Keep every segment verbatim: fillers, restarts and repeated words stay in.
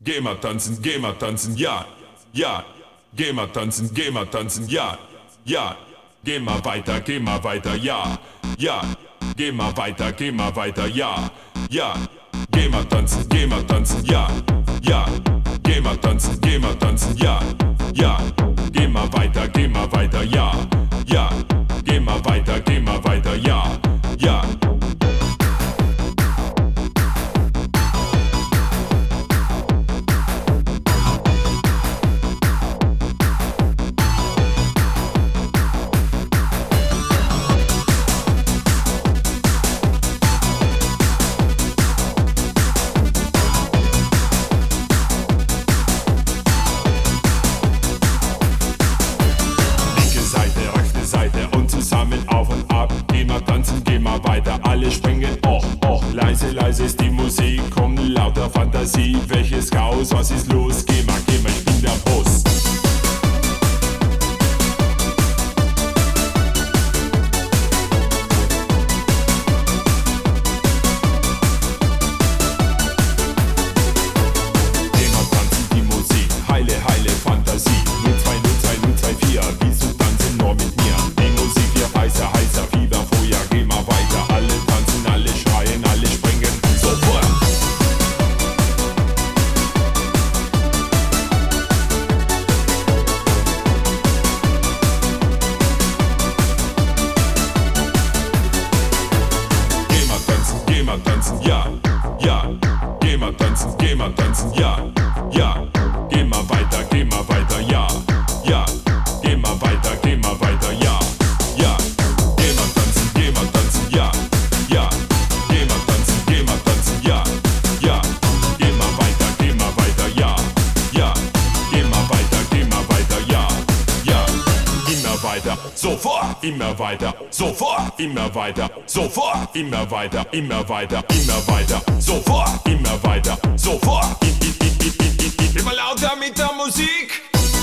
Geh mal tanzen, geh mal tanzen, ja, ja. Geh mal tanzen, geh mal tanzen, ja, ja. Geh mal weiter, geh mal weiter, ja, ja. Geh mal weiter, geh mal weiter, ja, ja. Geh mal tanzen, geh mal tanzen, ja, ja. Geh mal tanzen, geh mal tanzen, ja, ja. Geh mal weiter, geh mal weiter, ja, ja. Geh mal weiter, geh mal weiter, ja, ja. Alle springen, och, och, leise, leise ist die Musik, komm, lauter Fantasie, welches Chaos, was ist los, geh mal, geh mal, ich bin der Boss. Geh mal tanzen, die Musik, heile, heile Fantasie, null zwei null zwei null zwei vier, willst du tanzen nur mit mir, die Musik wird heißer, heißer, Fieber, Feuer, geh mal weiter, alle tanzen, alle schreien, alle springen, sofort. Geh mal tanzen, geh mal tanzen, ja, ja. Geh mal tanzen, geh mal tanzen, ja, ja. Geh mal weiter, geh mal weiter, ja, ja. Geh mal weiter, geh mal weiter, ja, ja. Geh mal tanzen, geh mal tanzen, ja, ja. Geh mal tanzen, geh mal tanzen, ja, ja. Geh mal weiter, geh mal weiter, ja, ja. Geh mal weiter, geh mal weiter, ja, ja. Immer weiter, sofort, immer weiter, sofort, immer weiter, sofort, immer weiter, immer weiter, immer weiter, sofort, immer weiter, sofort. I, I, I, I, I, I. Immer lauter mit der Musik.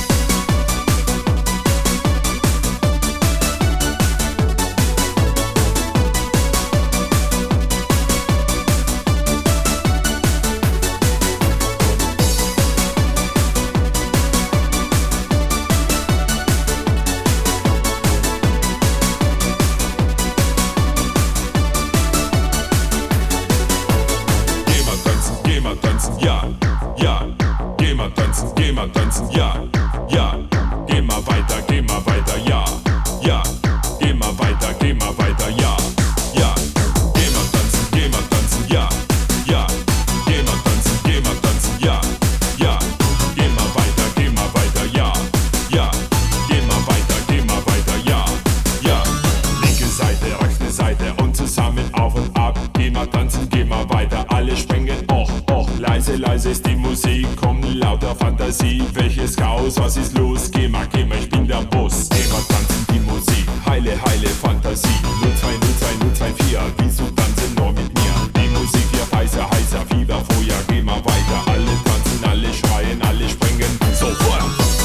Geh mal tanzen, ja, ja. Geh mal tanzen, geh mal tanzen, ja, ja. Geh mal weiter, geh mal weiter, ja, ja. Geh mal weiter, geh mal weiter, ja, ja. Geh mal tanzen, geh mal tanzen, ja, ja. Geh mal tanzen, geh mal tanzen, ja, ja. Geh mal weiter, geh mal weiter, ja, ja. Geh mal weiter, geh mal weiter, ja, ja. Linke Seite, rechte Seite und zusammen auf und ab. Geh mal tanzen, geh mal weiter, alle springen, och, och. Leise, leise ist die Musik, komm, lauter Fantasie, welches Chaos, was ist los, geh mal, geh mal, ich bin der Boss. Geh mal tanzen, die Musik, heile, heile Fantasie, null zwei null zwei null zwei vier, willst du tanzen nur mit mir, die Musik wird heißer, heißer, Fieber, Feuer, geh mal weiter, alle tanzen, alle schreien, alle springen, sofort.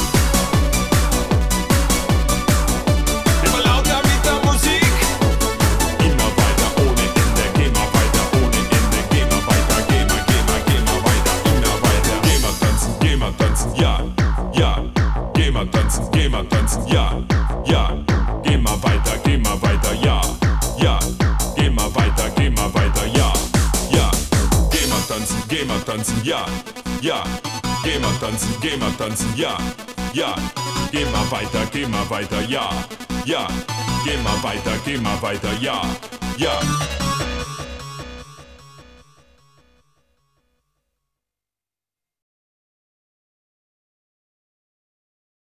Immer lauter mit der Musik, immer weiter, ohne Ende, geh mal weiter, ohne Ende, geh mal weiter, geh mal, geh mal, geh mal weiter, immer weiter. Geh mal tanzen, geh mal tanzen, ja, ja. Geh mal tanzen, geh mal tanzen, ja, ja. Geh mal weiter, geh mal weiter, ja, ja. Geh mal weiter, geh mal weiter, ja, ja. Geh mal tanzen, geh mal tanzen, ja, ja. Geh mal tanzen, geh mal tanzen, ja, ja. Geh mal weiter, geh mal weiter, ja, ja. Geh mal weiter, geh mal weiter, ja, ja.